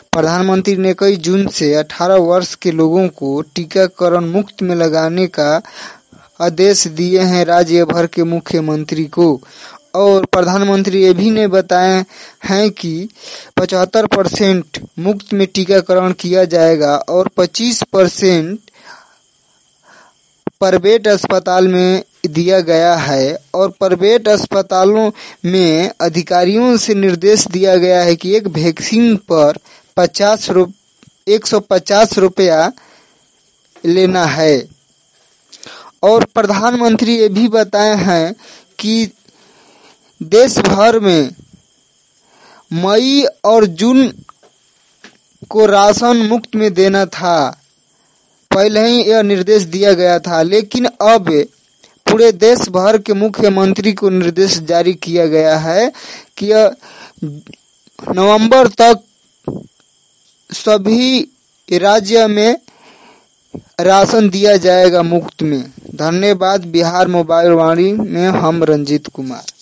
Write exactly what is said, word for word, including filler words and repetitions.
प्रधानमंत्री ने इक्कीस जून से अठारह वर्ष के लोगों को टीकाकरण मुफ्त में लगाने का आदेश दिए हैं राज्य भर के मुख्यमंत्री को। और प्रधानमंत्री ये भी ने बताए हैं कि पचहत्तर परसेंट मुफ्त में टीकाकरण किया जाएगा और पच्चीस परसेंट प्राइवेट अस्पताल में दिया गया है। और प्राइवेट अस्पतालों में अधिकारियों से निर्देश दिया गया है कि एक वैक्सीन पर पचास रुपये एक सौ पचास रुपया लेना है। और प्रधानमंत्री ये भी बताए हैं कि देश भर में मई और जून को राशन मुफ्त में देना था, पहले ही यह निर्देश दिया गया था, लेकिन अब पूरे देश भर के मुख्यमंत्री को निर्देश जारी किया गया है कि नवंबर तक सभी राज्य में राशन दिया जाएगा मुफ्त में। धन्यवाद। बिहार मोबाइल वाणी में हम रंजीत कुमार।